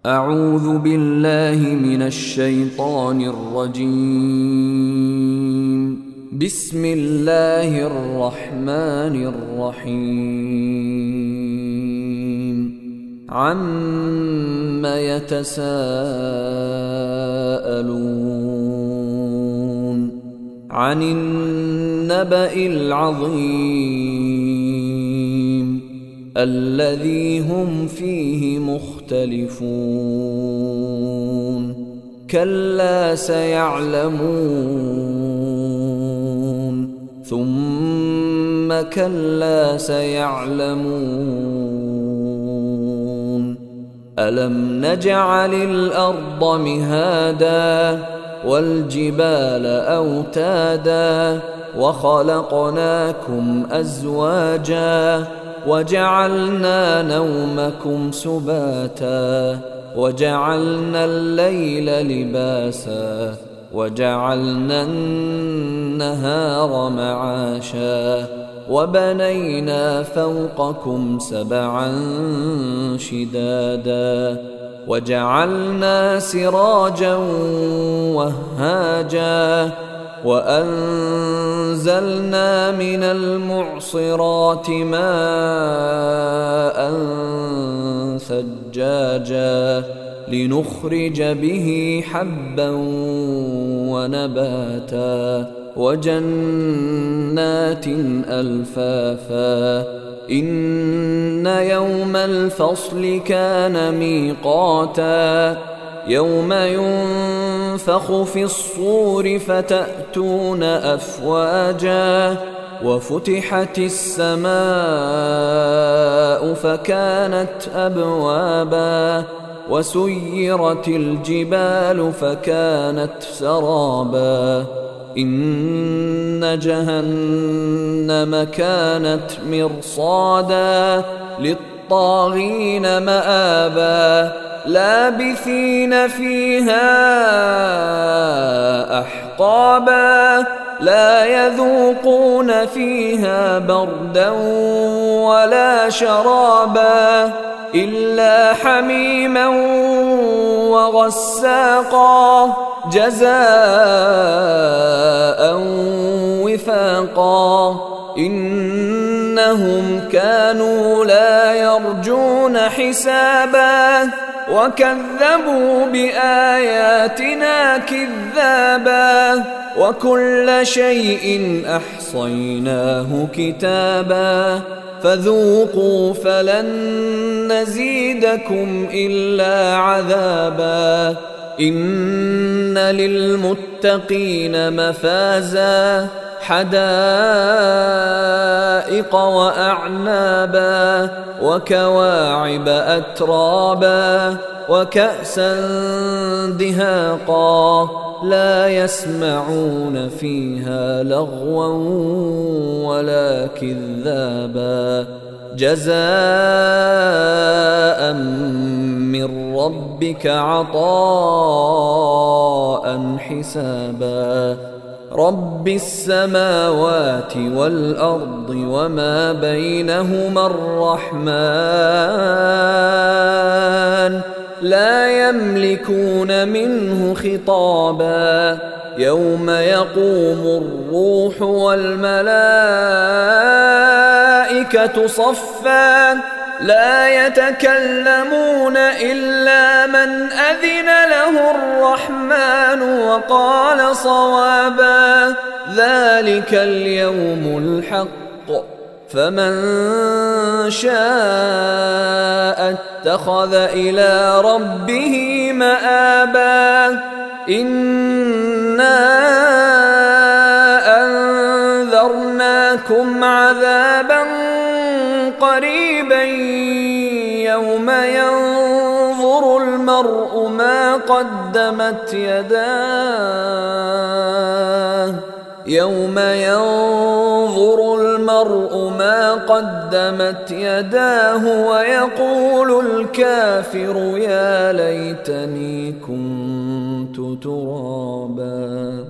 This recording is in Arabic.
أعوذ بالله من الشيطان الرجيم. بسم الله الرحمن الرحيم. عَمَّ يتساءلون عن النبأ العظيم الذي هم فيه مختلفون كلا سيعلمون ثم كلا سيعلمون ألم نجعل الأرض مهادا والجبال أوتادا وخلقناكم أزواجا وجعلنا نومكم سباتا وجعلنا الليل لباسا وجعلنا النهار معاشا وبنينا فوقكم سبعا شدادا وجعلنا سراجا وهاجا وأنزلنا من المعصرات ماء ثجاجا لنخرج به حبا ونباتا وجنات ألفافا إن يوم الفصل كان ميقاتا يوم ينفخ في الصور فتأتون أفواجا وفتحت السماء فكانت أبوابا وسيرت الجبال فكانت سرابا إن جهنم كانت مرصادا للطاغين مآبا لابثين فيها أحقابا لا يذوقون فيها بردا ولا شرابا إلا حميما وغساقا جزاء وفاقا إنهم كانوا لا يرجون حسابا وكذبوا بآياتنا كذابا وكل شيء أحصيناه كتابا فذوقوا فلن نزيدكم إلا عذابا إن للمتقين مفازا حدائق وأعنابا وكواعب أترابا وكأسا دهاقا لا يسمعون فيها لغوا ولا كذابا جزاء من ربك عطاء حسابا رب السماوات والأرض وما بينهما الرحمن لا يملكون منه خطابا يوم يقوم الروح والملائكة صفا لا يتكلمون إلا من أذن له الرحمن وقال صوابا ذلك اليوم الحق فمن شاء اتخذ إلى ربه مآبا إنا أنذرناكم عذابا قريبا يوم ينظر المرء ما قدمت يداه يوم ينظر المرء ما قدمت يداه ويقول الكافر يا ليتني كنت ترابا.